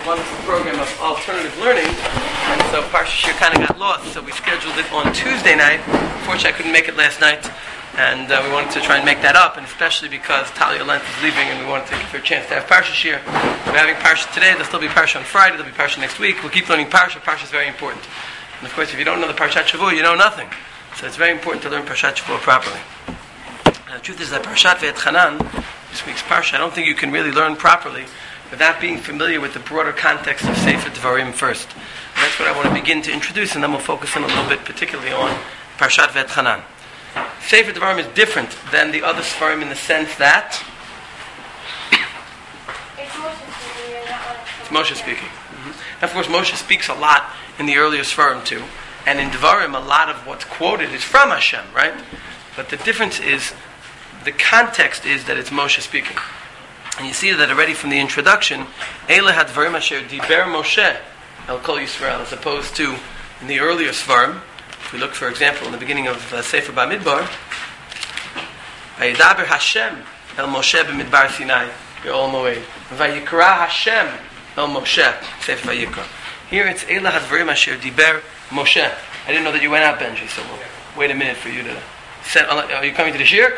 wonderful program of alternative learning, and so Parsha Shir kind of got lost, so we scheduled it on Tuesday night. Unfortunately, I couldn't make it last night, and we wanted to try and make that up, and especially because Talia Lent is leaving, and we wanted to give her a chance to have Parsha Shir. We're having Parsha today, there'll still be Parsha on Friday, there'll be Parsha next week. We'll keep learning Parsha. Parsha is very important. And of course, if you don't know the Parshat Shavua, you know nothing. So it's very important to learn Parshat Shavua properly. The truth is that Parshat Ve'etchanan, this week's Parsha, I don't think you can really learn properly without being familiar with the broader context of Sefer Devarim first. And that's what I want to begin to introduce, and then we'll focus in a little bit particularly on Parshat Ve'etchanan. Sefer Devarim is different than the other Sfarim in the sense that it's Moshe speaking. Mm-hmm. Of course, Moshe speaks a lot in the earlier Sfarim too, and in Devarim a lot of what's quoted is from Hashem, right? But the difference is, the context is that it's Moshe speaking. And you see that already from the introduction, Eile hadvarim asher diber Moshe el kol Yisrael, as opposed to in the earlier Svarim. If we look, for example, in the beginning of Sefer Bamidbar, Vayidaber Hashem el Moshe b'midbar Sinai be'ol moed, Vayikra Hashem el Moshe, Sefer Vayikra. Here it's Eile hadvarim asher diber Moshe. I didn't know that you went out, Benji, so we'll wait a minute for you to set. Are you coming to the shir?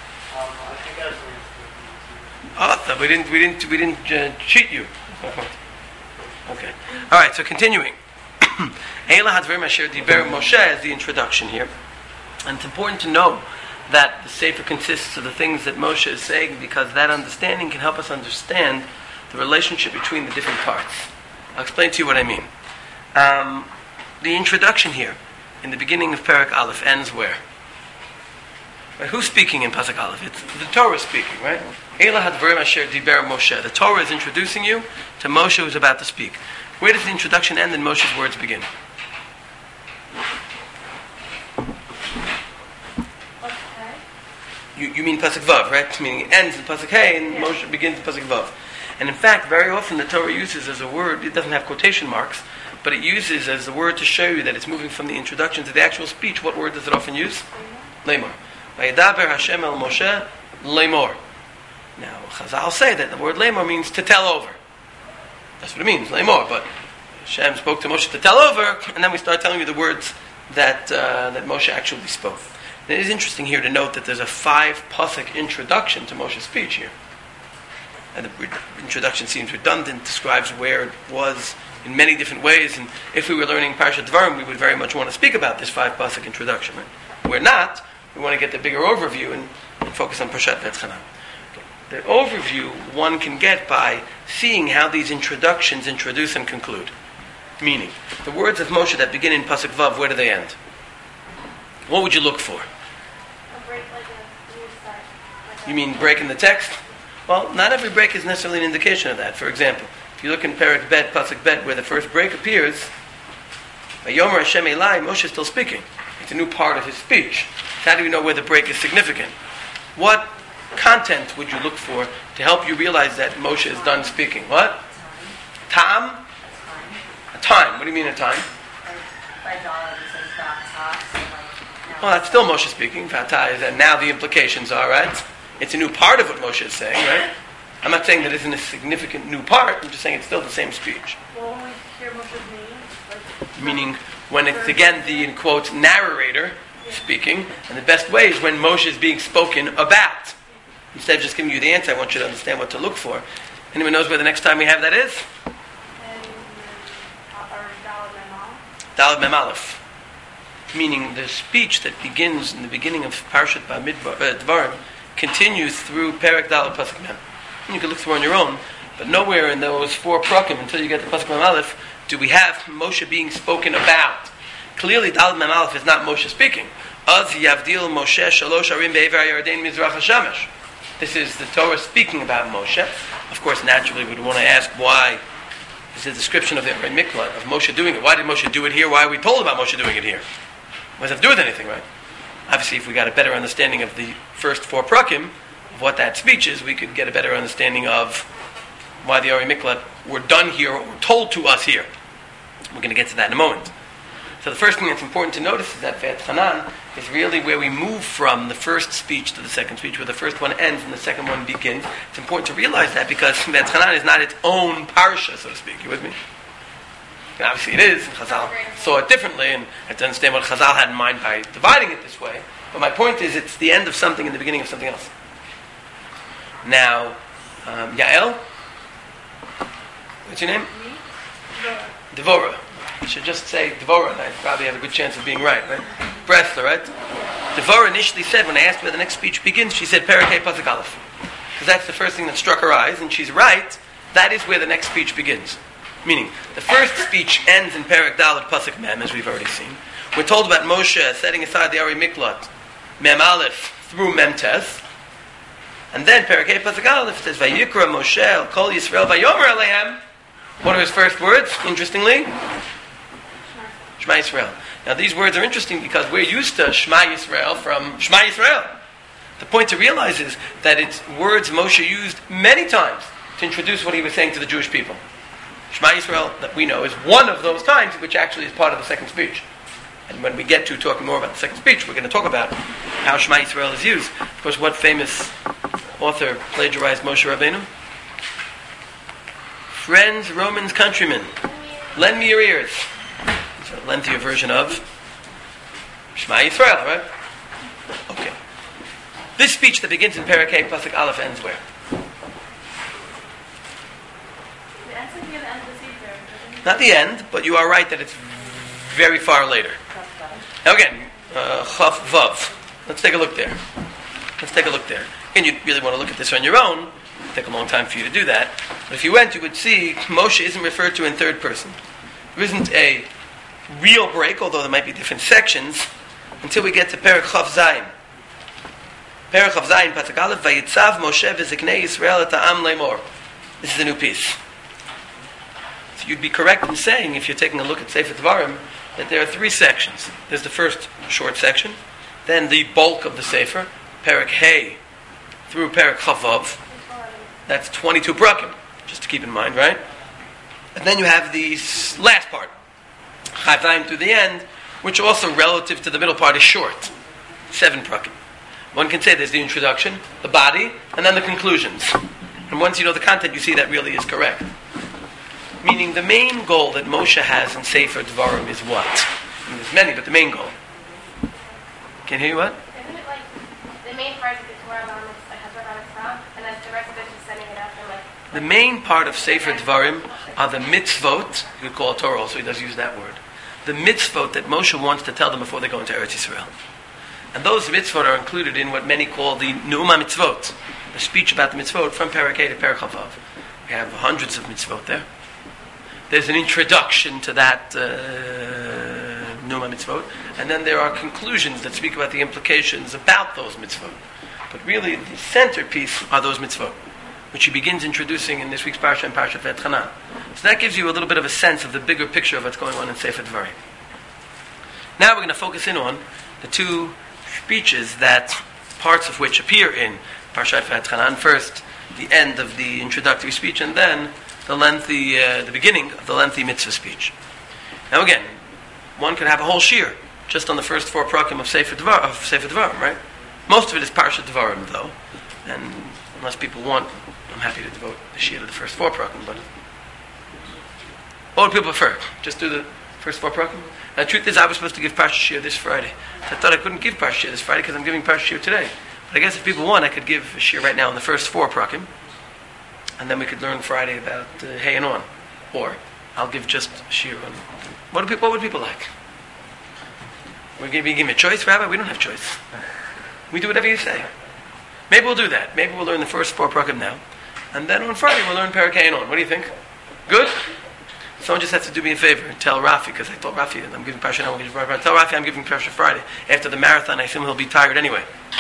Oh, we didn't cheat you. Okay. All right. So continuing, Eila hadvarim asher diber Moshe is the introduction here, and it's important to know that the Sefer consists of the things that Moshe is saying, because that understanding can help us understand the relationship between the different parts. I'll explain to you what I mean. The introduction here, in the beginning of Perek Aleph, ends where? Right, who's speaking in Pasuk Aleph? It's the Torah speaking, right? Eila hadvarim asher diber Moshe. The Torah is introducing you to Moshe who's about to speak. Where does the introduction end and Moshe's words begin? You mean Pasuk Vav, right? Meaning it ends in Pasuk Hey and Moshe begins in Pasuk Vav. And in fact, very often the Torah uses as a word, it doesn't have quotation marks, but it uses as a word to show you that it's moving from the introduction to the actual speech. What word does it often use? Lemor. Vayidaber Hashem el Moshe lemor. Now, Chazal say that the word lemor means to tell over. That's what it means, lemor. But Hashem spoke to Moshe to tell over, and then we start telling you the words that Moshe actually spoke. And it is interesting here to note that there's a 5-pasuk introduction to Moshe's speech here. And the introduction seems redundant, describes where it was in many different ways, and if we were learning Parshat Devarim, we would very much want to speak about this 5-pasuk introduction. Right? We're not. We want to get the bigger overview and focus on Parshat Ve'etchanan. The overview one can get by seeing how these introductions introduce and conclude. Meaning, the words of Moshe that begin in Pasuk Vav, where do they end? What would you look for? A break, like a new start. You mean break in the text? Well, not every break is necessarily an indication of that. For example, if you look in Perek Bet, Pasuk Bet, where the first break appears, Vayomer Hashem Elai, Moshe is still speaking. It's a new part of his speech. How do you know where the break is significant? What content would you look for to help you realize that Moshe is done speaking? What? Ta'am? A time. What do you mean a time? Well, that's still Moshe speaking. Vatah is that now the implications are, right? It's a new part of what Moshe is saying, right? I'm not saying that isn't a significant new part. I'm just saying it's still the same speech. Well, when we hear Moshe's name, meaning when it's again the, in quotes, narrator speaking, and the best way is when Moshe is being spoken about. Instead of just giving you the answer, I want you to understand what to look for. Anyone knows where the next time we have that is? Daled Mem Aleph. Meaning the speech that begins in the beginning of Parshat Devarim continues through Perek Daled Pasuk Mem. You can look through on your own, but nowhere in those 4 prakim until you get to Pasuk Mem Aleph do we have Moshe being spoken about. Clearly, Daled Mem Aleph is not Moshe speaking. Az Yavdil Moshe Shalosh Arim Be'ever Yarden Mizrach HaShamesh. This is the Torah speaking about Moshe. Of course, naturally, we would want to ask why is a description of the Arei Miklat, of Moshe doing it. Why did Moshe do it here? Why are we told about Moshe doing it here? What does it have to do with anything, right? Obviously, if we got a better understanding of the first 4 prakim, of what that speech is, we could get a better understanding of why the Arei Miklat were done here, or were told to us here. We're going to get to that in a moment. So the first thing that's important to notice is that Ve'etchanan is really where we move from the first speech to the second speech, where the first one ends and the second one begins. It's important to realize that because V'etchanan is not its own parsha, so to speak. You with me? And obviously it is, and Chazal saw it differently, and I have to understand what Chazal had in mind by dividing it this way. But my point is, it's the end of something and the beginning of something else. Now, Yael? What's your name? Me? Devora. You should just say Devora, and I probably have a good chance of being right? Bressler, right? Devora initially said, when I asked where the next speech begins, she said, Perek Hey Pasuk Aleph. Because that's the first thing that struck her eyes, and she's right, that is where the next speech begins. Meaning, the first speech ends in Perek Dalet Pasuk Mem, as we've already seen. We're told about Moshe setting aside the Ari Miklat, Mem Aleph through Mem Tes. And then Perek Hey Pasuk Aleph says, Vayikra Moshe El Kol Yisrael Vayomer Alehem. What are his first words, interestingly? Shema Yisrael. Now these words are interesting because we're used to Shema Yisrael from Shema Yisrael. The point to realize is that it's words Moshe used many times to introduce what he was saying to the Jewish people. Shema Yisrael, that we know, is one of those times which actually is part of the second speech. And when we get to talking more about the second speech, we're going to talk about how Shema Yisrael is used. Of course, what famous author plagiarized Moshe Rabbeinu? Friends, Romans, countrymen, lend me your ears. It's a lengthier version of Shema Yisrael, right? Okay. This speech that begins in Perek Hey Pasuk Aleph ends where? The ends at the end of the Sefer. Not the end, but you are right that it's very far later. Now again, Chaf Vav. Let's take a look there. Again, you really want to look at this on your own. It'll take a long time for you to do that. But if you went, you would see Moshe isn't referred to in third person. There isn't a real break, although there might be different sections, until we get to Perek Chav Zayin. Perek Chav Zayin, Pasuk Aleph, Vayitzav Moshe v'ziknei Yisrael et ha'am le'mor. This is a new piece. So you'd be correct in saying, if you're taking a look at Sefer Dvarim, that there are three sections. There's the first short section, then the bulk of the Sefer, Perek Hey through Perek Chavav. That's 22 prakim, just to keep in mind, right? And then you have the last part, Chavaim through the end, which also relative to the middle part is short, 7 prakim. One can say there's the introduction, the body, and then the conclusions. And once you know the content, you see that really is correct. Meaning the main goal that Moshe has in Sefer Dvarim is what? I mean, there's many, but the main goal. Can you hear what? Isn't it like the main part of the Torah on its and then the rest of it is sending it out for like... The main part of Sefer Dvarim are the mitzvot, you could call it Torah also, he does use that word. The mitzvot that Moshe wants to tell them before they go into Eretz Yisrael. And those mitzvot are included in what many call the Neuma Mitzvot, the speech about the mitzvot from Perek Hey to Perek Chavav. We have hundreds of mitzvot there. There's an introduction to that Neuma Mitzvot, and then there are conclusions that speak about the implications about those mitzvot. But really, the centerpiece are those mitzvot, which he begins introducing in this week's Parsha and Parshat V'etchanan. So that gives you a little bit of a sense of the bigger picture of what's going on in Sefer Dvarim. Now we're going to focus in on the two speeches that parts of which appear in Parshat V'etchanan. First, the end of the introductory speech, and then the beginning of the lengthy mitzvah speech. Now again, one could have a whole shir just on the first 4 prakim of Sefer Dvarim, right? Most of it is Parshat Dvarim, though, and unless people want, I'm happy to devote the shir to the first 4 prakim. But what would people prefer? Just do the first 4 prakim? Now, the truth is, I was supposed to give Parshat shir this Friday. So I thought I couldn't give Parshat shir this Friday because I'm giving Parshat shir today. But I guess if people want, I could give a shir right now in the first 4 prakim. And then we could learn Friday about Hey and On. Or I'll give just shir on... What would people like? We're going to give me a choice, Rabbi? We don't have choice. We do whatever you say. Maybe we'll do that. Maybe we'll learn the first 4 prakim now. And then on Friday we'll learn Perek Hey and On. What do you think? Good? Someone just has to do me a favor and tell Rafi, because I told Rafi I'm giving Parsha now. Tell Rafi I'm giving Parsha Friday. After the marathon, I assume he'll be tired anyway.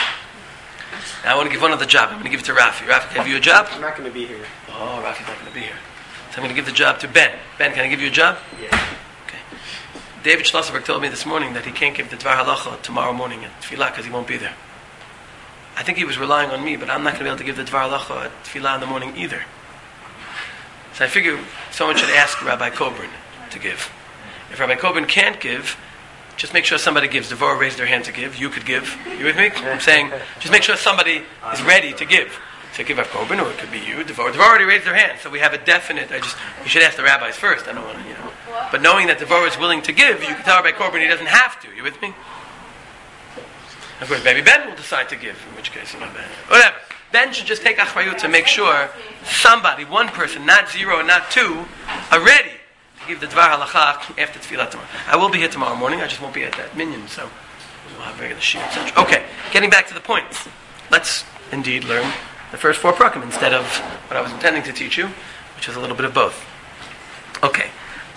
Now I want to give one other job. I'm going to give it to Rafi. Rafi, can I give you a job? I'm not going to be here. Oh, Rafi's not going to be here. So I'm going to give the job to Ben. Ben, can I give you a job? Yeah. Okay. David Schlosserberg told me this morning that he can't give the Dvar Halacha tomorrow morning at Tfilah because he won't be there. I think he was relying on me, but I'm not going to be able to give the Dvar Halacha at Tfilah in the morning either. So I figure someone should ask Rabbi Coburn to give. If Rabbi Coburn can't give, just make sure somebody gives. Devorah raised their hand to give. You could give. You with me? I'm saying, just make sure somebody is ready to give. So give up Korban, or it could be you. Devorah already raised their hand, so we have a definite. You should ask the rabbis first. I don't want to, But knowing that Devorah is willing to give, you can tell Rabbi Korban he doesn't have to. You with me? Of course, maybe Ben will decide to give, in which case, whatever. Ben should just take achrayut to make sure somebody, one person, not 0 and not 2, are ready to give the Dvar Halacha after Tefillah tomorrow. I will be here tomorrow morning, I just won't be at that minyan, so we'll have regular shiur, etc. Okay, getting back to the points. Let's indeed learn the first 4 prakim instead of what I was intending to teach you, which is a little bit of both. Okay.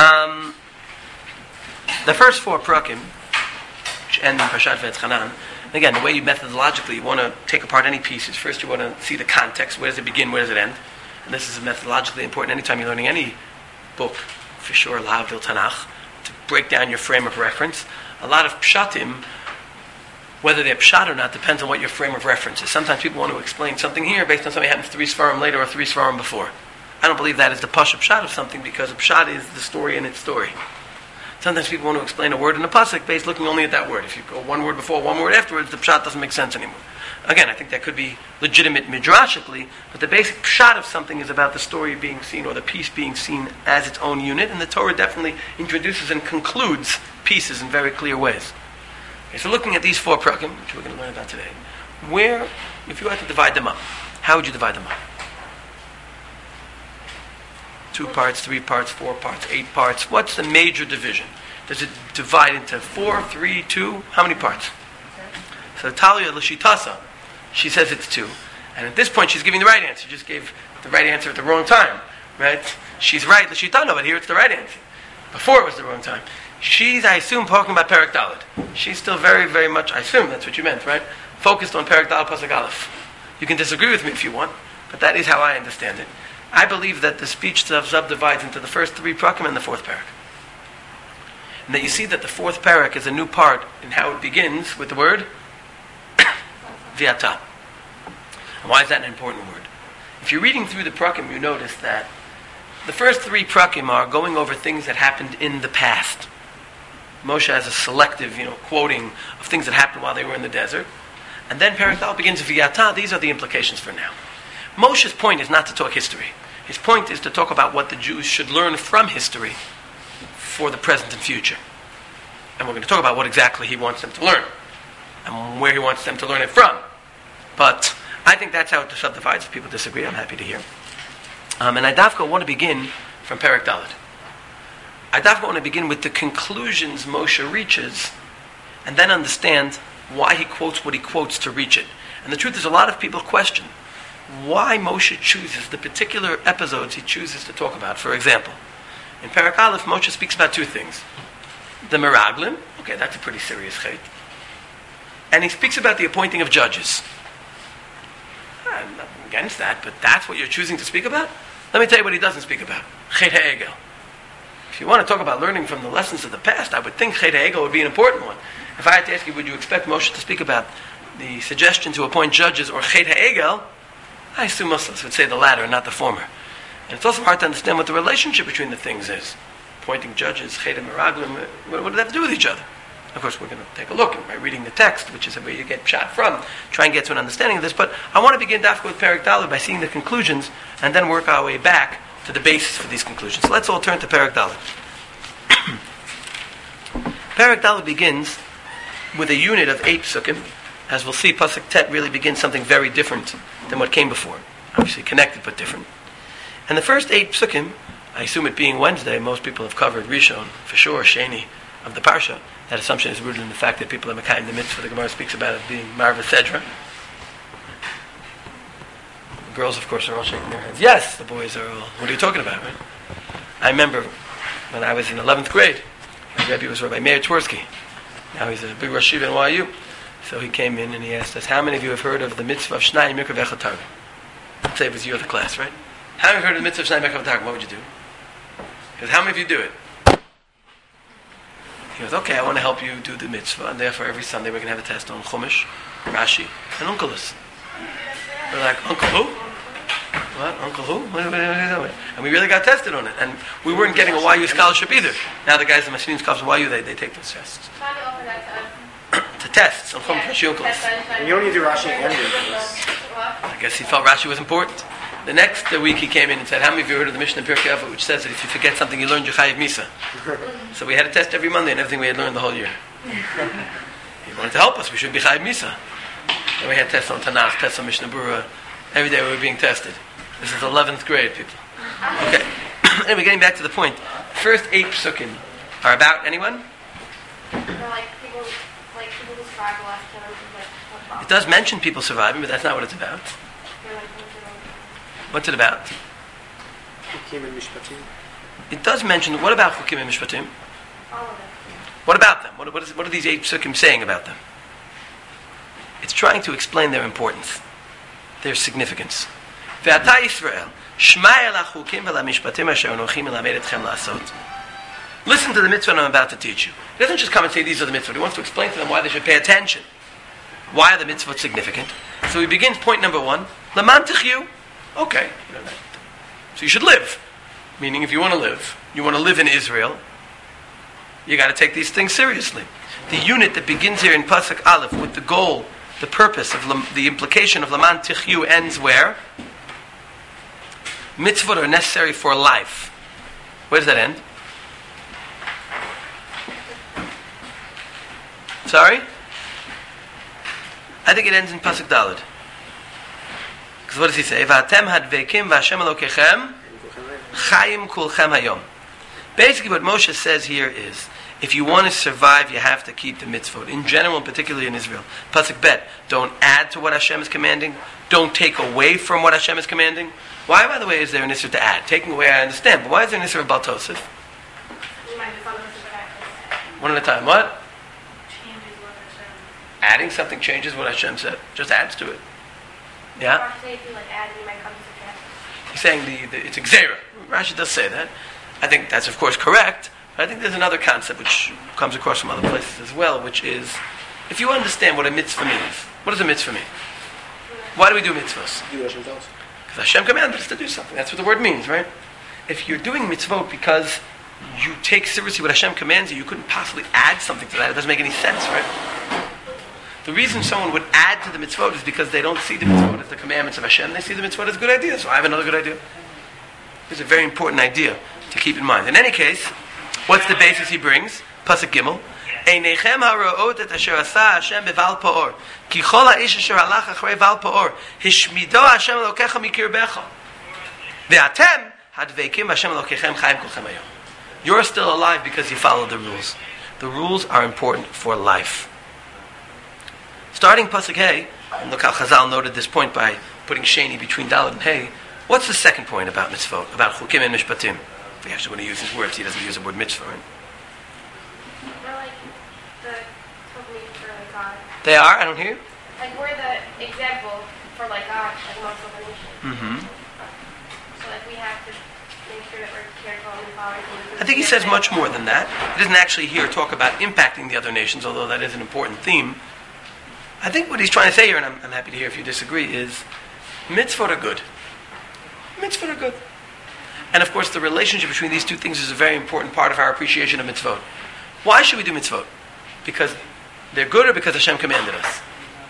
The first 4 prakim, which end in Parshat V'etchanan, again, the way you methodologically, you want to take apart any pieces. First, you want to see the context. Where does it begin? Where does it end? And this is methodologically important anytime you're learning any book, for sure, Lahavdil Tanakh, to break down your frame of reference. A lot of pshatim, whether they're pshat or not, depends on what your frame of reference is. Sometimes people want to explain something here based on something that happens 3 svarim later or 3 svarim before. I don't believe that is the pasha pshat of something, because a pshat is the story in its story. Sometimes people want to explain a word in a pasuk based looking only at that word. If you go one word before, one word afterwards, the pshat doesn't make sense anymore. Again, I think that could be legitimate midrashically, but the basic pshat of something is about the story being seen or the piece being seen as its own unit, and the Torah definitely introduces and concludes pieces in very clear ways. Okay, so looking at these 4 prakim, which we're going to learn about today, where, if you had to divide them up, how would you divide them up? 2 parts, 3 parts, 4 parts, 8 parts. What's the major division? Does it divide into 4, 3, 2? How many parts? So Talia Lashitasa, she says it's 2. And at this point she's giving the right answer. She just gave the right answer at the wrong time. Right? She's right, Lashitana, but here it's the right answer. Before it was the wrong time. She's, I assume, talking about Perek Dalet. She's still very, very much, I assume that's what you meant, right? Focused on Perek Dalet Pasuk Aleph. You can disagree with me if you want, but that is how I understand it. I believe that the speech subdivides into the first 3 prakim and the 4th parak. And that you see that the 4th parak is a new part in how it begins with the word V'ata. And why is that an important word? If you're reading through the prakim, you notice that the first 3 prakim are going over things that happened in the past. Moshe has a selective, quoting of things that happened while they were in the desert. And then Perek Dalet begins V'ata. These are the implications for now. Moshe's point is not to talk history. His point is to talk about what the Jews should learn from history for the present and future. And we're going to talk about what exactly he wants them to learn and where he wants them to learn it from. But I think that's how it subdivides. If people disagree, I'm happy to hear. And I dafka want to begin from Perek Dalet. I dafka want to begin with the conclusions Moshe reaches and then understand why he quotes what he quotes to reach it. And the truth is, a lot of people question why Moshe chooses the particular episodes he chooses to talk about. For example, in Perek Aleph, Moshe speaks about 2 things. The Meraglim, okay, that's a pretty serious chait. And he speaks about the appointing of judges. I'm not against that, but that's what you're choosing to speak about? Let me tell you what he doesn't speak about. Chet HaEgel. If you want to talk about learning from the lessons of the past, I would think Chet HaEgel would be an important one. If I had to ask you, would you expect Moshe to speak about the suggestion to appoint judges or Chet HaEgel, I assume Muslims would say the latter and not the former. And it's also hard to understand what the relationship between the things is. Appointing judges, Chet and Meraglim, what do they have to do with each other? Of course, we're going to take a look by reading the text, which is where you get shot from, try and get to an understanding of this. But I want to begin dafka with Perek Dalet by seeing the conclusions and then work our way back to the basis for these conclusions. So let's all turn to Perek Dalet. Perek Dalet begins with a unit of 8 psukim. As we'll see, Pasuk Tet really begins something very different than what came before. Obviously connected, but different. And the first 8 psukim, I assume it being Wednesday, most people have covered Rishon, for sure, Sheni, of the Parsha. That assumption is rooted in the fact that people are Mekayim the mitzvah. The Gemara speaks about it being Marva Sedra. The girls, of course, are all shaking their heads. Yes, the boys are all. What are you talking about, right? I remember when I was in 11th grade, my Rebbe was Rabbi Meir Twersky. Now he's a big Rosh Yeshiva in YU. So he came in and he asked us, how many of you have heard of the mitzvah of Shnai Mikra V'Echatargim? Let's say it was you of the class, right? How many have heard of the mitzvah of Shnai Mikra V'Echatargim? What would you do? He goes, how many of you do it? He goes, okay, I want to help you do the mitzvah, and therefore every Sunday we're going to have a test on Chumash, Rashi, and Onkelos. We're like, Uncle who? What? Uncle who? And we really got tested on it. And we weren't getting a YU scholarship either. Now the guys in my students college YU, they take those tests. Trying to offer that to us. To test. So from Yeah, Rashi test And you only do Rashi and Rashi. What? I guess he felt Rashi was important. The next week he came in and said, how many of you heard of the Mishnah in Pirkei Avot, which says that if you forget something you learned, you chayiv misa. So we had a test every Monday and everything we had learned the whole year. He wanted to help us. We should be chayiv misa. And we had tests on Tanakh, tests on Mishnah Berurah. Every day we were being tested. This is 11th grade, people. Okay. Anyway, getting back to the point. First 8 psukim are about anyone? They're like people who survive the last time. It does mention people surviving, but that's not what it's about. What's it about? Chukim and Mishpatim. It does mention, what about Chukim and Mishpatim? All of it. What about them? What are these 8 psukim saying about them? It's trying to explain their importance, their significance. Ve'ata Yisrael, shma el hachukim ve'la mishpatim asher anochi melamed etchem la'asot. Listen to the mitzvah I'm about to teach you. He doesn't just come and say these are the mitzvah. He wants to explain to them why they should pay attention. Why are the mitzvot significant? So he begins point number 1. Laman tichyu. Okay. So you should live. Meaning if you want to live in Israel, you got to take these things seriously. The unit that begins here in Pasuk Aleph with the goal, the purpose of the implication of Laman Tichyu ends where? Mitzvot are necessary for life. Where does that end? Sorry? I think it ends in Pasuk Daled. Because what does he say? V'atem hadvekim v'Hashem Elokechem chayim kulchem hayom. Basically what Moshe says here is, if you want to survive, you have to keep the mitzvot. In general, and particularly in Israel. Pasuk Bet, don't add to what Hashem is commanding. Don't take away from what Hashem is commanding. Why, by the way, is there an issue to add? Taking away, I understand. But why is there an issue about Tosef? One at a time. What? Adding something changes what Hashem said. Just adds to it. Yeah? He's saying it's a gzeira. Rashi does say that. I think that's, of course, correct. I think there's another concept which comes across from other places as well, which is, if you understand what a mitzvah means, what does a mitzvah mean? Why do we do mitzvahs? Do Hashem tells. Because Hashem commanded us to do something. That's what the word means, right? If you're doing mitzvot because you take seriously what Hashem commands you couldn't possibly add something to that. It doesn't make any sense, right? The reason someone would add to the mitzvot is because they don't see the mitzvot as the commandments of Hashem. They see the mitzvot as a good idea. So I have another good idea. It's a very important idea to keep in mind. In any case, what's the basis he brings? Pasuk Gimel. Einechem haro'ot et asher asa Hashem beval pa'or. Ki chol ha'ish asher halach achrei val pa'or. Hishmido Hashem elokecha mikirbecha. Ve'atem hadveikim Hashem elokechem chayim kulchem hayom. You're still alive because you followed the rules. The rules are important for life. Starting Pasuk Hey, and look how Chazal noted this point by putting Sheni between Dalet and Hey. What's the second point about mitzvot, about chukim and mishpatim? If he actually want to use his words, he doesn't use the word mitzvah, right? They're like the company for like God. They are? I don't hear you. Like we're the example for like God, like amongst all the nations. Mm-hmm. So like we have to make sure that we're careful and following. I think he says much more than that. He doesn't actually here talk about impacting the other nations, although that is an important theme. I think what he's trying to say here, and I'm happy to hear if you disagree, is mitzvot are good. Mitzvot are good. And of course, the relationship between these two things is a very important part of our appreciation of mitzvot. Why should we do mitzvot? Because they're good or because Hashem commanded us?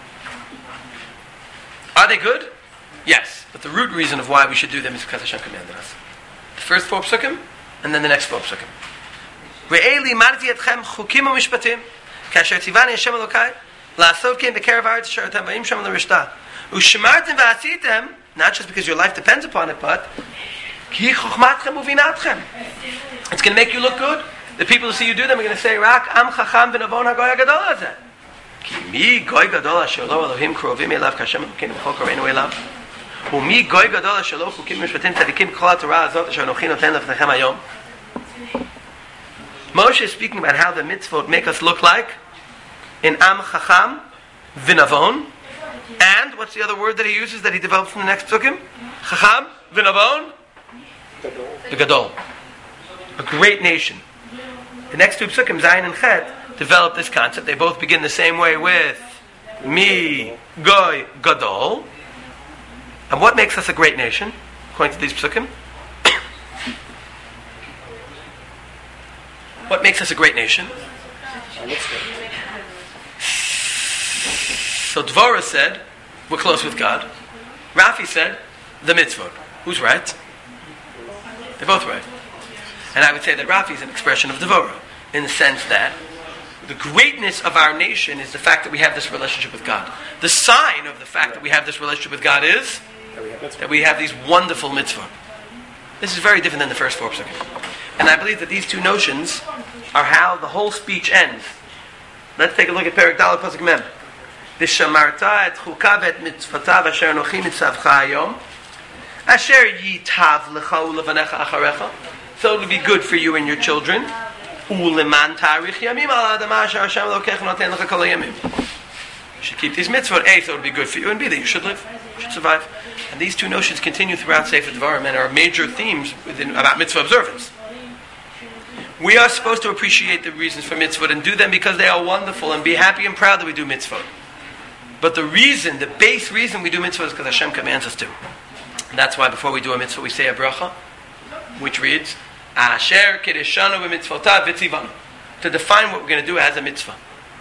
Are they good? Yes. But the root reason of why we should do them is because Hashem commanded us. The first 4 psukim, and then the next 4 psukim. Re'eli marti etchem chukim u'mishpatim, kasher tzivani Hashem Elokai, la'asot kein b'kerev haaretz asher atem ba'im sham l'rishta. U'shemartem v'asitem, not just because your life depends upon it, but ki chochmatchem uvinatchem. It's going to make you look good. The people who see you do them are going to say, Rak am chacham v'navon hagoy hagadol hazeh. Ki mi goy gadol asher lo Elohim krovim elav kashem elokeinu b'chol korenu elav. U'mi goy gadol asher lo chukim mishpatim tzadikim k'chol haTorah hazot asher anochi noten lefnechem hayom. Moshe is speaking about how the mitzvot make us look like in am chacham v'navon. And what's the other word that he uses that he develops in the next psukim? Chacham v'navon. The Gadol. A great nation. The next 2 psukim, Zayin and Chet, develop this concept. They both begin the same way with Mi Goy Gadol. And what makes us a great nation? according to these psukim. What makes us a great nation? So Dvorah said, we're close with God. Rafi said, the mitzvot. Who's right? They're both right. And I would say that Rafi is an expression of Dvorah, in the sense that the greatness of our nation is the fact that we have this relationship with God. The sign of the fact that we have this relationship with God is that we have these wonderful mitzvot. This is very different than the first four psukim. And I believe that these two notions are how the whole speech ends. Let's take a look at Perek Daled Pasuk Mem. V'shamarta et chukav et mitzvotav asher anochi mitzavcha hayom asher yitav lecha ulevanecha acharecha. So it will be good for you and your children. Uleman tarich yamim al adama asher Hashem Elokecha noten lecha kol hayamim. You should keep these mitzvot. A, so it will be good for you, and B, that you should live, you should survive. And these two notions continue throughout Sefer Devarim and are major themes about mitzvah observance. We are supposed to appreciate the reasons for mitzvot and do them because they are wonderful, and be happy and proud that we do mitzvot. But the base reason we do mitzvot is because Hashem commands us to. And that's why before we do a mitzvah we say a bracha, which reads, Asher kideshanu b'mitzvotav v'tzivanu. To define what we're going to do as a mitzvah.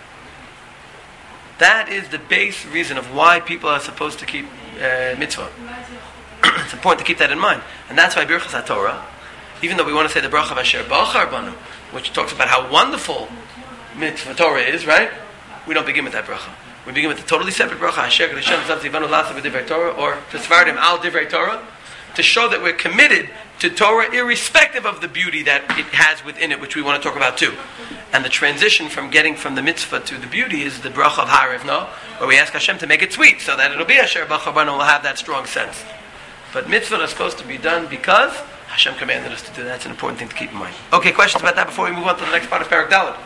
That is the base reason of why people are supposed to keep mitzvah. It's important to keep that in mind. And that's why Birchas HaTorah, even though we want to say the bracha of Asher Bachar Banu, which talks about how wonderful mitzvah Torah is, right? We don't begin with that bracha. We begin with a totally separate bracha, Asher Kedushan Zav Tzivanu Lasa B'Divrei Torah, or Tesvardim Al Divrei Torah, to show that we're committed to Torah irrespective of the beauty that it has within it, which we want to talk about too. And the transition from getting from the mitzvah to the beauty is the bracha of Harivno, where we ask Hashem to make it sweet, so that it'll be Asher Bachar Banu, will have that strong sense. But mitzvah is supposed to be done because Hashem commanded us to do that. That's an important thing to keep in mind. Okay, questions about that before we move on to the next part of Perek Daled?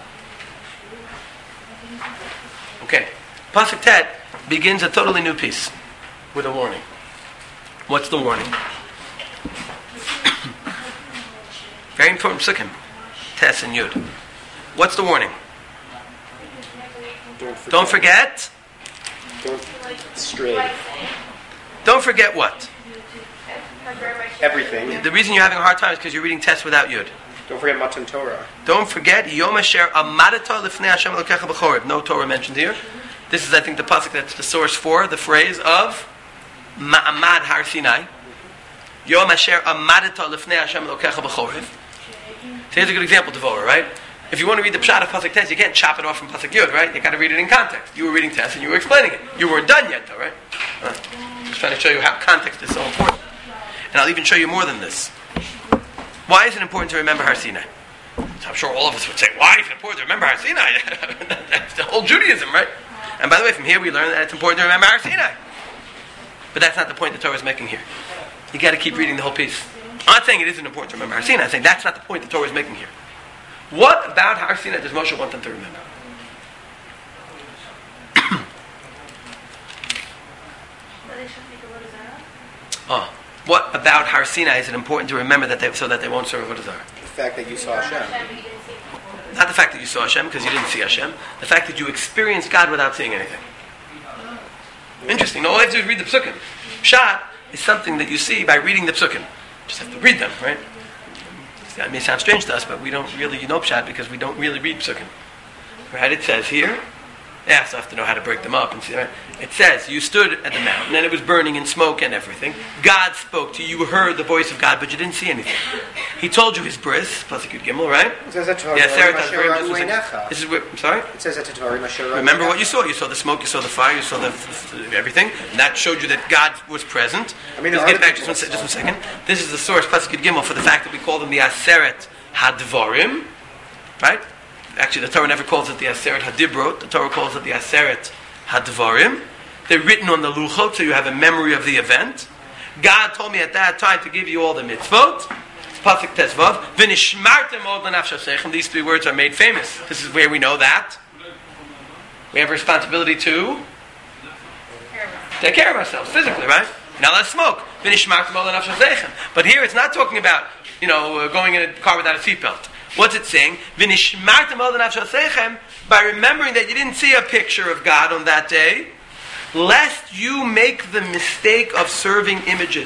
Okay. Pasuk Tet begins a totally new piece with a warning. What's the warning? Very important psukim. Tes and Yud. What's the warning? Don't forget. Don't stray. Don't forget what? Everything. The reason you're having a hard time is because you're reading Tes without Yud. Don't forget Matan Torah. Don't forget Yom Asher Amadata Lifnei Hashem Elokecha B'Choreb. No Torah mentioned here. This is, I think, the pasuk that's the source for the phrase of Ma'amad Har Sinai. Yom Asher Amadata Lifnei Hashem Elokecha B'Choreb. So here's a good example, Devorah, right? If you want to read the pshat of pasuk Tes, you can't chop it off from pasuk Yud, right? You got to read it in context. You were reading Tes and you were explaining it. You weren't done yet, though, right? Just trying to show you how context is so important. And I'll even show you more than this. Why is it important to remember Har Sinai? So I'm sure all of us would say, why is it important to remember Har Sinai? That's the whole Judaism, right? And by the way, from here we learn that it's important to remember Har Sinai. But that's not the point the Torah is making here. You got to keep reading the whole piece. I'm not saying it isn't important to remember Har Sinai. I'm saying that's not the point the Torah is making here. What about Har Sinai does Moshe want them to remember? What about Har Sinai is it important to remember so that they won't serve Avodah Zarah? The fact that you saw Hashem. Not the fact that you saw Hashem, because you didn't see Hashem. The fact that you experienced God without seeing anything. Interesting. All I have to do is read the psukim. Pshat is something that you see by reading the psukim. You just have to read them, right? That may sound strange to us, but we don't really know Pshat because we don't really read psukim. Right? It says here, yeah, so I have to know how to break them up and see. Right? It says, you stood at the mountain and it was burning in smoke and everything. God spoke to you. You heard the voice of God, but you didn't see anything. He told you his bris, Pasuk Yud Gimel, right? It says that this is where, I'm sorry? It says that remember what you saw. You saw the smoke, you saw the fire, you saw the everything. And that showed you that God was present. Let's get back just one second. This is the source, Pasuk Yud Gimel, for the fact that we call them the Aseret HaDvarim, right? Actually, the Torah never calls it the Aseret HaDibrot. The Torah calls it the Aseret HaDvarim. They're written on the Luchot, so you have a memory of the event. God told me at that time to give you all the mitzvot. Pasuk Tesvav. V'nishmartem od l'nafshosechem. These three words are made famous. This is where we know that we have a responsibility to take care of ourselves physically, right? Now let's smoke. V'nishmartem od l'nafshosechem. But here it's not talking about, going in a car without a seatbelt. What's it saying? V'nishmartem od l'nafshosechem. By remembering that you didn't see a picture of God on that day, lest you make the mistake of serving images.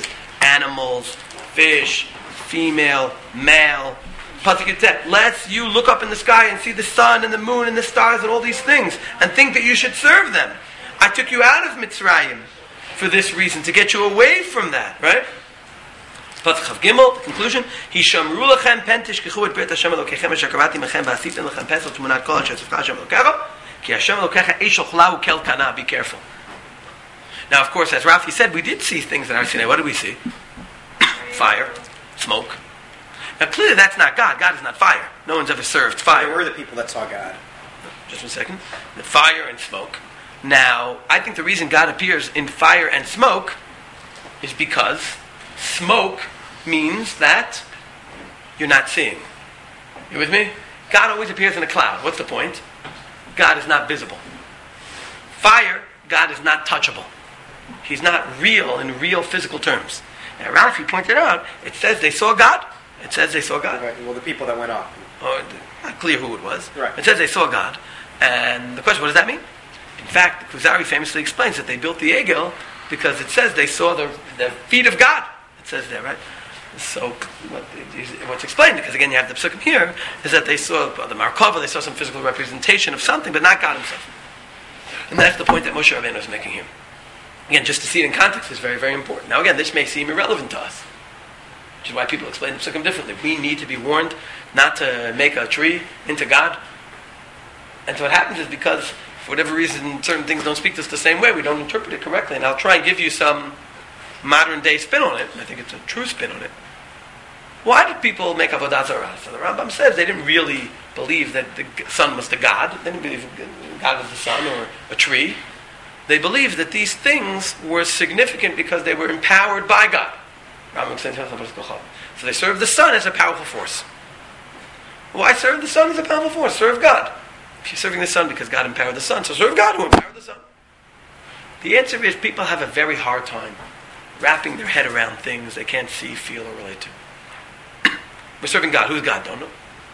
animals, fish, female, male. Pasuk Yitzet, lest you look up in the sky and see the sun and the moon and the stars and all these things and think that you should serve them. I took you out of Mitzrayim for this reason, to get you away from that, right? Pasuk Chav Gimel, conclusion. Hishamru lechem pentish kichu et brit Hashem Elokechem asher karati mechem v'asitem lechem pesel tmunat kol asher tzivcha Hashem Elokecha ki Hashem Elokecha eish ochlau kel kana. Be careful. Now, of course, as Rafi said, we did see things in Har Sinai. What did we see? Fire, smoke. Now, clearly that's not God. God is not fire. No one's ever served fire. They were the people that saw God. Just 1 second. The fire and smoke. Now, I think the reason God appears in fire and smoke is because smoke means that you're not seeing. You with me? God always appears in a cloud. What's the point? God is not visible. Fire, God is not touchable. He's not real in real physical terms. Now, Rafi pointed out, it says they saw God. It says they saw God. Right. Well, the people that went up. Oh, not clear who it was. Right. It says they saw God. And the question, what does that mean? In fact, the Kuzari famously explains that they built the Egel because it says they saw the feet of God. It says there, right? So what's explained, because again you have the Psukim here, is that they saw the Markova, they saw some physical representation of something, but not God himself. And that's the point that Moshe Rabbeinu is making here. Again, just to see it in context is very, very important. Now again, this may seem irrelevant to us, which is why people explain the Psukim differently. We need to be warned not to make a tree into God. And so what happens is because, for whatever reason, certain things don't speak to us the same way, we don't interpret it correctly. And I'll try and give you some modern day spin on it. I think it's a true spin on it. Why did people make Avodah Zarah? So the Rambam says they didn't really believe that the sun was the God. They didn't believe God was the sun or a tree. They believed that these things were significant because they were empowered by God. So they served the sun as a powerful force. Why serve the sun as a powerful force? Serve God. If you're serving the sun because God empowered the sun, so serve God who empowered the sun. The answer is people have a very hard time wrapping their head around things they can't see, feel, or relate to. We're serving God. Who's God? Don't know.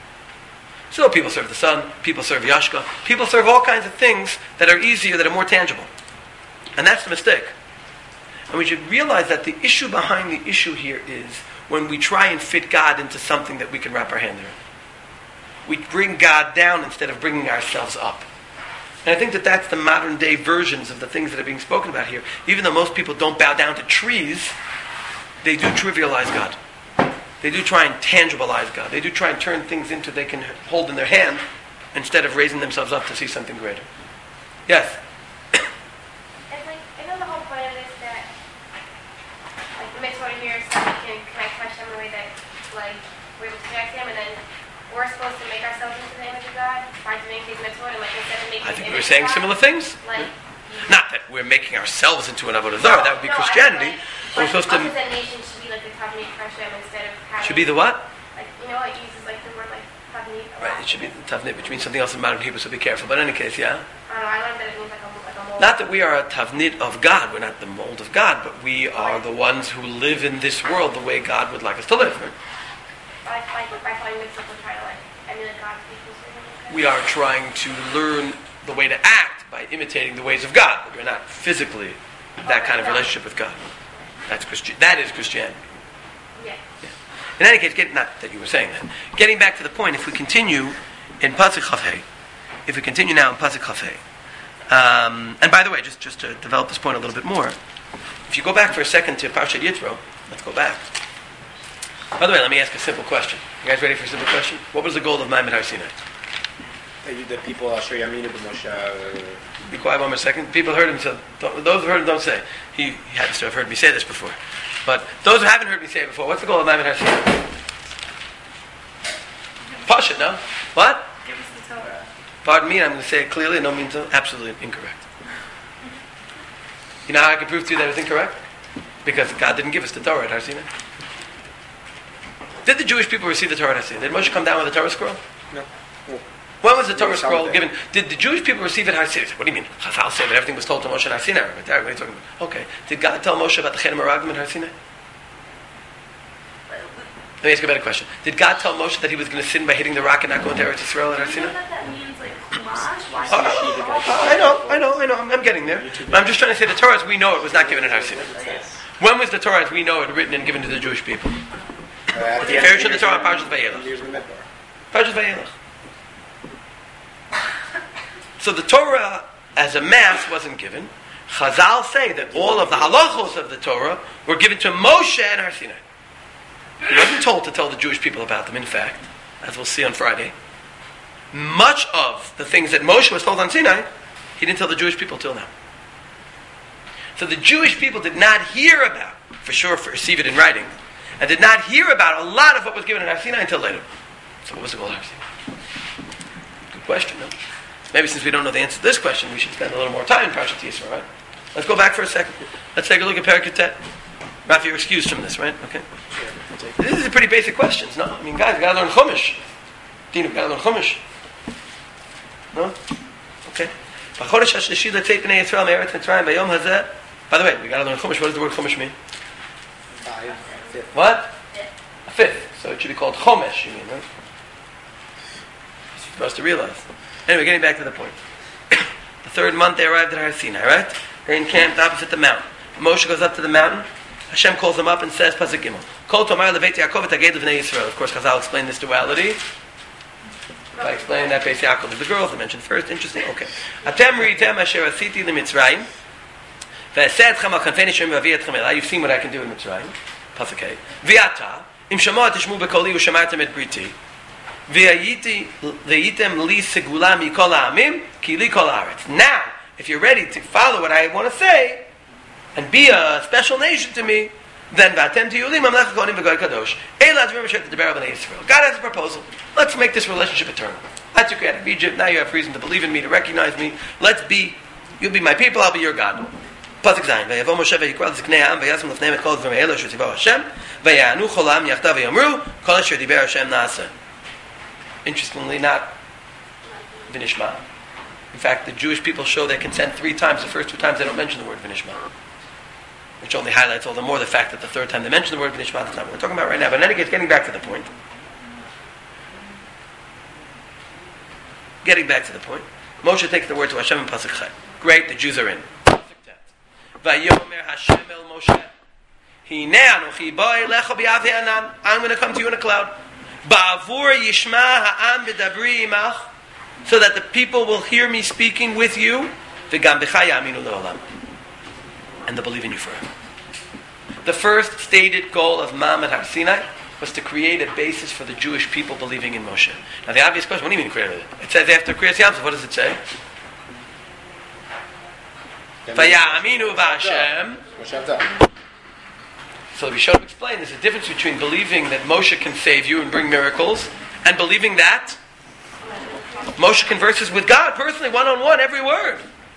So people serve the sun, people serve Yashka, people serve all kinds of things that are easier, that are more tangible. And that's the mistake. And we should realize that the issue behind the issue here is when we try and fit God into something that we can wrap our hand around. We bring God down instead of bringing ourselves up. And I think that that's the modern day versions of the things that are being spoken about here. Even though most people don't bow down to trees, they do trivialize God. They do try and tangibilize God. They do try and turn things into they can hold in their hand instead of raising themselves up to see something greater. Yes? It's like, I know the whole point of this that, like, the mitzvah here is so we can connect to Hashem in a way that, like, we're able to connect to Him, and then we're supposed to make ourselves into the image of God by doing these mitzvot, and like instead of making I think the we were image saying of God, similar things. like, Not that we're making ourselves into an Avodah Zarah. That would be Christianity. We're supposed to... Us as a nation should be like the Tavnit for Hashem instead of having... Should be the what? Like, you know, it uses like the word like Tavnit a lot. Right, it should be the Tavnit, which means something else in modern Hebrew, so be careful. But in any case, yeah? I don't know, I learned that it means like a mold. Not that we are a Tavnit of God. We're not the mold of God, but we are the ones who live in this world the way God would like us to live. Right? By following mitzvot, we're trying to like emulate God's people. We are trying to learn the way to act by imitating the ways of God, but we're not physically that kind of relationship with God. That is Christianity. Yeah. In any case, not that you were saying that. Getting back to the point, if we continue in Pasuk Chaf Hei, if we continue now in Pasuk Chaf Hei, and by the way, just to develop this point a little bit more, if you go back for a second to Parshat Yitro, let's go back. By the way, let me ask a simple question. You guys ready for a simple question? What was the goal of Ma'amad Har Sinai? The people, Asher Yaminu b'Moshe. Be quiet one more second. People heard him, so those who heard him don't say. He had to have heard me say this before. But those who haven't heard me say it before, what's the goal of Ma'amad Har Sinai? Pashat, no? What? Give us the Torah. Pardon me, I'm going to say it clearly, no means absolutely incorrect. You know how I can prove to you that it's incorrect? Because God didn't give us the Torah at Har Sinai. Did the Jewish people receive the Torah at Har Sinai? Did Moshe come down with the Torah scroll? No. Well, when was the Torah scroll given? Did the Jewish people receive it at Har Sinai? What do you mean? Chazal say that everything was told to Moshe at Har Sinai. What are you talking about? Okay. Did God tell Moshe about the Chenim Aragim at Har Sinai? Let me ask you a better question. Did God tell Moshe that he was going to sin by hitting the rock and not going to Eretz Yisrael at Har Sinai? That means like Chumash. I know. I'm getting there. But I'm just trying to say the Torah, as we know it, was not given at Har Sinai. When was the Torah, as we know it, written and given to the Jewish people? At The Perish of the Torah, Parshas Vayelech. Years in the Midbar. Parshas Vayelech. So the Torah, as a mass, wasn't given. Chazal say that all of the halachos of the Torah were given to Moshe and Har Sinai. He wasn't told to tell the Jewish people about them. In fact, as we'll see on Friday, much of the things that Moshe was told on Sinai, he didn't tell the Jewish people till now. So the Jewish people did not hear about, for sure, receive it in writing, and did not hear about a lot of what was given in Har Sinai until later. So what was the goal of Har Sinai? Good question, no? Maybe since we don't know the answer to this question, we should spend a little more time in Parashat Yisro, right? Let's go back for a second. Let's take a look at Perek Tet. Rafi, you're excused from this, right? Okay. These are pretty basic questions, no? I mean, guys, we got to learn Chumash. Dina, we got to learn Chumash. No? Okay. בחודש השלישי לצאת בני ישראל מארץ מצרים ביום הזה. By the way, we got to learn Chumash. What does the word Chumash mean? What? A fifth. So it should be called Chomesh, you mean, right? You're supposed to realize. Anyway, getting back to the point. The third month they arrived at Har Sinai, right? They encamped opposite the mountain. Moshe goes up to the mountain. Hashem calls him up and says, Pasuk Gimel, Kol Tomar Leveit Yaakov et Haged L'Bnei Yisrael. Of course, Chazal explained this duality by explaining that Beis Yaakov is the girls. They mentioned first. Interesting. Okay. Atem ritem asher asiti l'Mitzrayim. Ve'aseh etchem al kanfei nishim v'avi etchem elai. You've seen what I can do in Mitzrayim. Pasuk Hey. V'ata im shamoah tishmu b'koli u'shamartem et briti. V'ayitem li segula mikol ha'amim ki li kol haaretz. Now, if you're ready to follow what I want to say and be a special nation to me, then v'atem tiyulim mamlech kohanim v'goy kadosh. Eila advarim asher tedber b'nei Yisrael. God has a proposal. Let's make this relationship eternal. I took you out of Egypt. Now you have reason to believe in me, to recognize me. You'll be my people. I'll be your God. Pasuk Zayin. V'yavo Moshe v'yikra l'ziknei ha'am v'yasem l'fnei et kol dvarim ha'elu asher tzivahu Hashem v'ya'anu chol ha'am yachdav v'yamru kol asher diber Hashem na'aseh. Interestingly, not v'nishma. In fact, the Jewish people show their consent 3 times. The first 2 times they don't mention the word v'nishma, which only highlights all the more the fact that the 3rd time they mention the word v'nishma. That's not what we're talking about right now. But in any case, getting back to the point. Moshe takes the word to Hashem in Pasuk Chet. Great, the Jews are in. Pasuk Tet. Vayomer Hashem el Moshe. Hinei anochi ba elecha b'yavi anan. I'm going to come to you in a cloud. Ba'avur yishma ha'am v'dabri imach. So that the people will hear me speaking with you. V'gam b'cha ya'aminu le'olam. And they'll believe in you forever. The first stated goal of Ma'amad Har Sinai was to create a basis for the Jewish people believing in Moshe. Now the obvious question, what do you mean create it? It says after Kriyas Yamsuf, what does it say? Vaya'aminu v'Hashem. So we should explain there's a difference between believing that Moshe can save you and bring miracles and believing that Moshe converses with God personally, one-on-one, every word.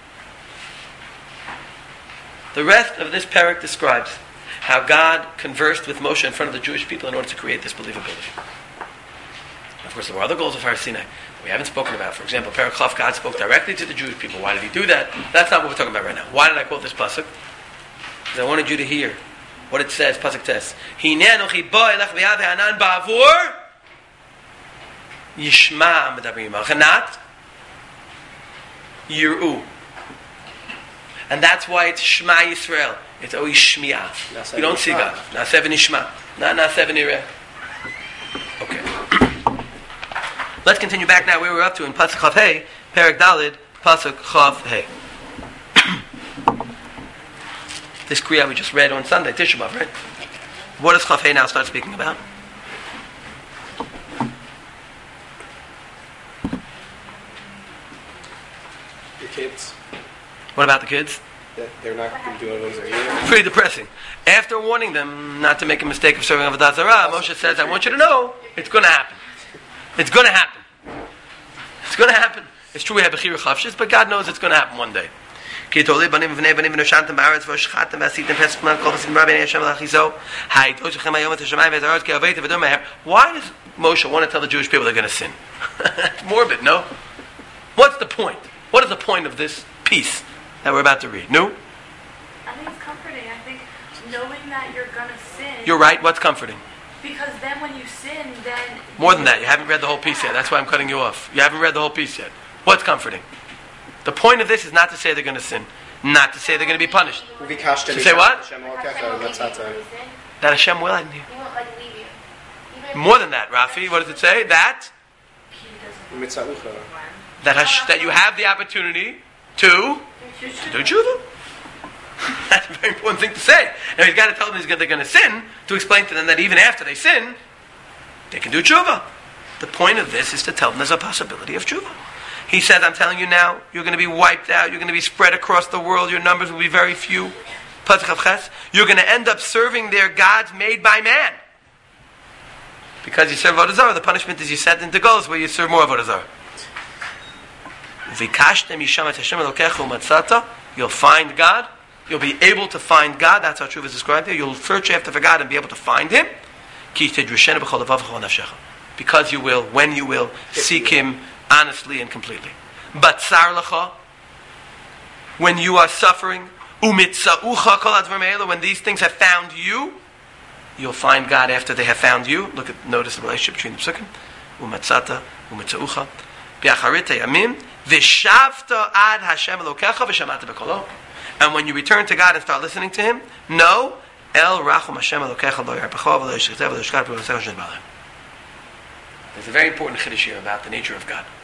The rest of this parak describes how God conversed with Moshe in front of the Jewish people in order to create this believability. Of course, there were other goals of Har Sinai we haven't spoken about. For example, Perek Chaf, God spoke directly to the Jewish people. Why did He do that? That's not what we're talking about right now. Why did I quote this pasuk? Because I wanted you to hear what it says. Pasuk Tes. Hinei anochi ba elech v'yav ha'anan ba'avur yishma medabrim achanat yiru. And that's why it's Shema Yisrael. It's always Shmi'ah. You don't see God. Na'aseh v'nishma. Not na'aseh v'nireh. Okay. Let's continue back now where we're up to in Pasuk Chaf Hey, Perek Dalid, Pasuk Chaf Hey. This Kriya we just read on Sunday, Tisha B'Av, right? What does Chaf Hey now start speaking about? The kids. What about the kids? That they're not going to do what they're here. Pretty depressing. After warning them not to make a mistake of serving Avodah Zarah, Moshe says, I want you to know, it's going to happen. It's going to happen. It's going to happen. It's true we have Bechira Chavshis, but God knows it's going to happen one day. Why does Moshe want to tell the Jewish people they're going to sin? It's morbid, no? What's the point? What is the point of this piece that we're about to read? No? I think it's comforting. I think knowing that you're going to sin. You're right. What's comforting? Because then when you sin, then... More than that. You haven't read the whole piece yet. That's why I'm cutting you off. You haven't read the whole piece yet. What's comforting? The point of this is not to say they're going to sin. Not to say they're going to be punished. Uvikashta To say what? Hashem Hashem Elokecha will leave you Matzata. when you sin. That Hashem will, I didn't hear. He won't like leave you. Even if More than that, Rafi, what does it say? That Umitzaucha. that you have the opportunity to do tshuva. That's a very important thing to say. Now he's got to tell them they're going to sin, to explain to them that even after they sin, they can do tshuva. The point of this is to tell them there's a possibility of tshuva. He says, I'm telling you now, you're going to be wiped out, you're going to be spread across the world, your numbers will be very few. You're going to end up serving their gods made by man. Because you serve Avodah Zarah, the punishment is you sent into goals where you serve more Avodah Zarah. You'll find God. You'll be able to find God. That's how Tshuva is described there. You'll search after for God and be able to find Him. Because you will, when you will, seek Him honestly and completely. But tsar lecha, when you are suffering, umitzaucha kol advarim ha'elu, when these things have found you, you'll find God after they have found you. Notice the relationship between the psukim. Umatzata, umitzaucha, bi'acharite yamim, v'shavta ad Hashem Elokecha v'shamata b'kolo. And when you return to God and start listening to Him, know, El rachum Hashem Elokecha lo yarpecho v'lo yishchiteh v'lo yishkar v'lo yishchiteh v'lo. There's a very important chiddush here about the nature of God.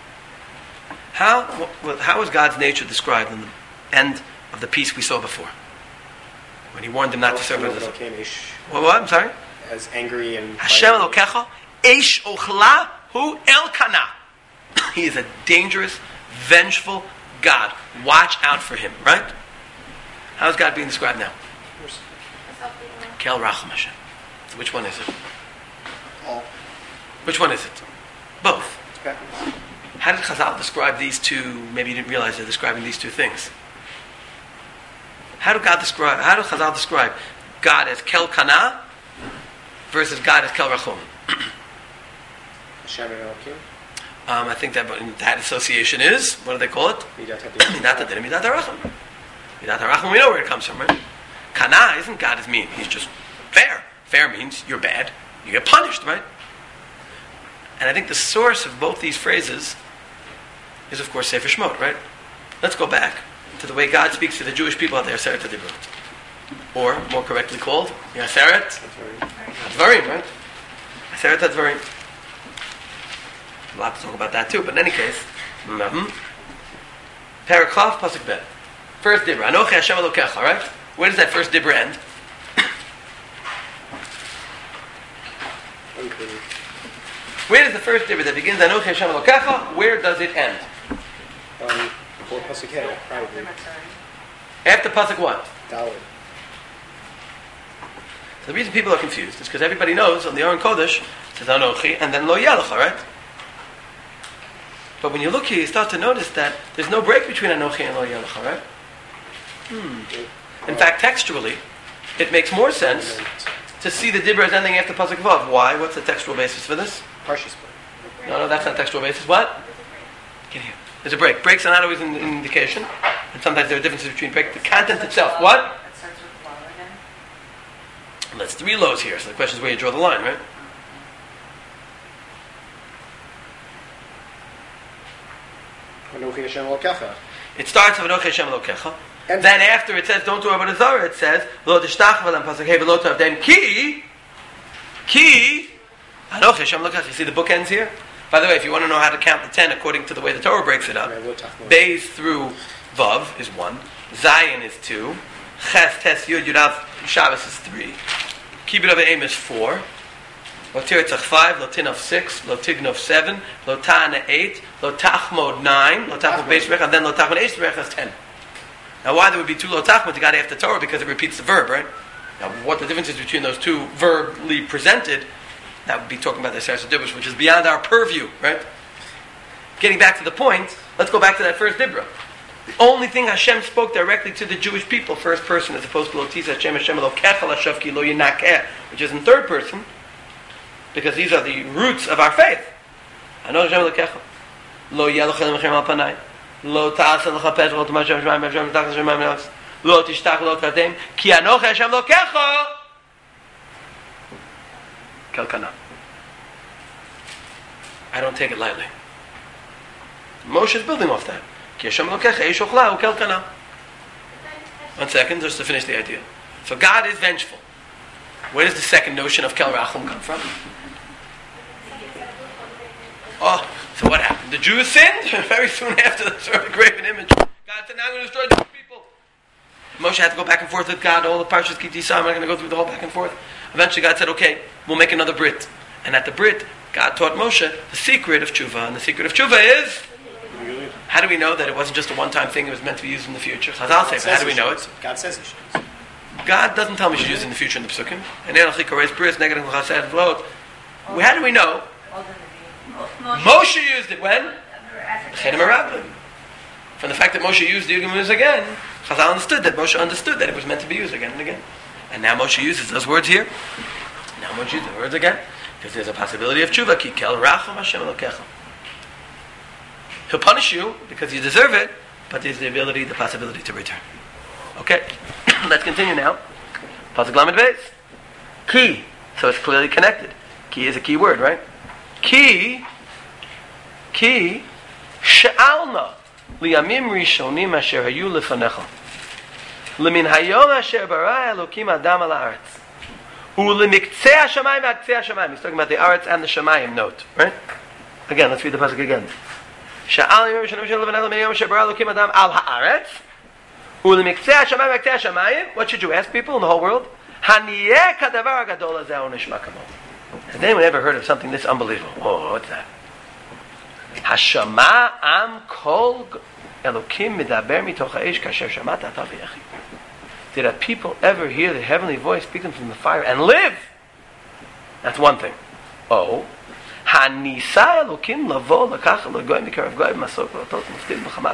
How is God's nature described in the end of the piece we saw before? When He warned them not to serve others. What? I'm sorry? As angry and Hashem Elokecha, Eish Ochla, Hu Elkana. He is a dangerous, vengeful God. Watch out for Him, right? How is God being described now? Kel Rachum Hashem. So which one is it? all. Which one is it? Both. Okay. How did Chazal describe these two? Maybe you didn't realize they're describing these two things. How did Chazal describe God as Kel Kana versus God as Kel Rachum? Hashem Elokim. I think that association is, what do they call it? Midat Midat Hadin, Midat HaRachum. Midat HaRachum, we know where it comes from, right? Kana isn't God as mean. He's just fair. Fair means you're bad. You get punished, right? And I think the source of both these phrases is, of course, Sefer Shemot, right? Let's go back to the way God speaks to the Jewish people at the Aseret HaDibrot. Or, more correctly called, the Aseret HaDvarim, right? Aseret HaDvarim. A lot to talk about that too, but in any case, Parak Chav, Pasuk Bet. First Dibra, Anochi Hashem Elokecha, right? Where does that first Dibra end? Where does the first Dibra that begins Anochi Hashem Elokecha, where does it end? Before Pasuk Hey, probably. After Pasuk what? Dalet. So the reason people are confused is because everybody knows on the Aron Kodesh it says Anochi and then Lo Yelecha, right? But when you look here, you start to notice that there's no break between Anochi and Lo Yelecha, right? In fact, textually, it makes more sense to see the Dibra as ending after Pasuk Vav. Why? What's the textual basis for this? Parshas. No, that's not textual basis. What? Get here. There's a break. Breaks are not always an indication, and sometimes there are differences between break. The content itself. What? It starts with low again. That's three lows here. So the question is where you draw the line, right? Anochi Hashem Elokecha. It starts with Anochi Hashem Elokecha. And Then after it says, don't do Avodah Zarah, it says, Lo tishtach v'lam pasuk hey v'lo tavdem ki Anochi Hashem Elokecha. You see the book ends here? By the way, if you want to know how to count the 10 according to the way the Torah breaks it up, Beis through Vav is 1, Zayin is 2, Ches, Tes, Yud, Yudav, Shabbos is 3, Kibbut Aim is 4, Lo Tiritzach 5, Lo Tinov 6, Lo Tignov 7, Lo Ta'ana 8, Lo Tachmod 9, Lo Tachmod Beis Recha, and then Lo Tachmod Eish Recha is 10. Now why there would be 2 Lo Tachmod, you got after Torah, because it repeats the verb, right? Now what the difference is between those two verbally presented, that would be talking about the Aseret HaDibrot, which is beyond our purview, right? Getting back to the point, let's go back to that first Dibra. The only thing Hashem spoke directly to the Jewish people, first person, as opposed to Lo Tisa Hashem Hashem Elokecha Lashav Ki Lo Yinakeh, which is in third person, because these are the roots of our faith. Ano Hashem Elokecha Lo Yelochem Lechem Al Panay Lo Ta'asel L'chapez Lo T'ma Hashem Shemaim Hashem T'achas Shemaim Neos Lo Tishtach Lo Tadem Ki Anochi Hashem Elokecha Kelkana. I don't take it lightly. Moshe is building off that. Ki Hashem Elokecha Eish Ochla Kelkana. But then 1 second, just to finish the idea. So God is vengeful. Where does the second notion of Kel Rachum come from? Oh, so what happened? The Jews sinned very soon after the sort of graven image. God said, now I'm going to destroy the people. Moshe had to go back and forth with God. All the Parshas Ki Tisa, I'm not going to go through the whole back and forth. Eventually God said, okay, we'll make another Brit. And at the Brit, God taught Moshe the secret of tshuva. And the secret of tshuva is, how do we know that it wasn't just a one-time thing, it was meant to be used in the future? Chazal say, but how do we know it? God says he should. God doesn't tell me you should use it in the future in the Psukim. And how do we know? Moshe used it when? From the fact that Moshe used the Yugim again, Chazal understood that Moshe understood that it was meant to be used again and again. And now Moshe uses those words here. Now Moshe uses the words again. Because there's a possibility of tshuva. Ki kel rachum Hashem Elokecha. He'll punish you because you deserve it, but there's the possibility to return. Okay, let's continue now. Pasuk Lamed Beis. Ki. So it's clearly connected. Ki is a key word, right? Ki. She'alna liyamim rishonim asher hayu lefanecha. Lemin hayom asher bara Elokim adam al haaretz. Ulemiktzei hashamayim v'aktzei hashamayim. He's talking about the Aretz and the Shamayim note, right? Again, let's read the pasuk again. She'alna rishonim asher lefanecha lemin hayom asher bara Elokim adam al haaretz. Ulemiktzei hashamayim v'aktzei hashamayim. What should you ask people in the whole world? Haniyeh kadavar gadol hazeh nishma kamo. Has anyone ever heard of something this unbelievable? Oh, what's that? Hashama am kol Elokim midaber mitoch ha'esh kasher shamat ata v'yechi. Did a people ever hear the heavenly voice speaking from the fire and live? That's one thing. Oh, Hanisa Elokim lavo lakach lagoyim mikarav goyim masok latot muftim b'chamad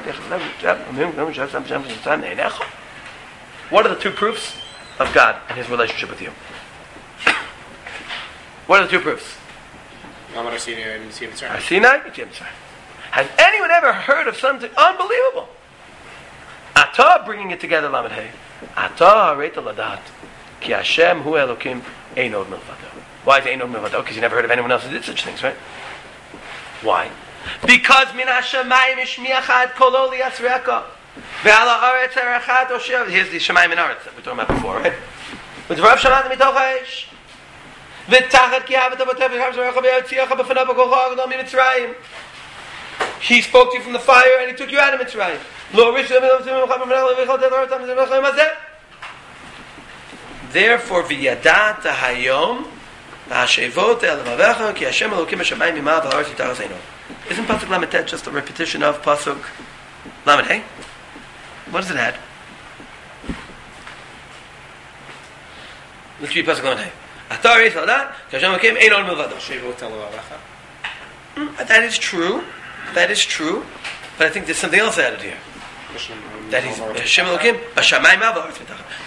yechad. What are the two proofs of God and His relationship with you? What are the two proofs? Sinai, has anyone ever heard of something unbelievable? Atah bringing it together, Lamed Hey. Atah hareta ladat, ki Hashem hu Elokim ein od milvado. Why is ein od milvado? Because you never heard of anyone else who did such things, right? Why? Because min hashamayim ishmiach ad kolo liyasreaka, ve'ala haaretz erachat osher. Here's the shamayim and haaretz that we were talking about before, right? V'dvarav shamat mitoch ha'esh. He spoke to you from the fire and He took you out of Mitzrayim. Therefore, v'yadata hayom ha'shevot el mavecha ki Hashem Elokim hashamayim mimav ha'aretz yitaras eino. Isn't Pasuk Lamed Tet just a repetition of Pasuk Lamed Hey? What does it add? Let's read Pasuk Lamed Hey. That is true. That is true. But I think there's something else added here. That He's Hashem Elokim b'shamayim v'ha'aretz mitachas.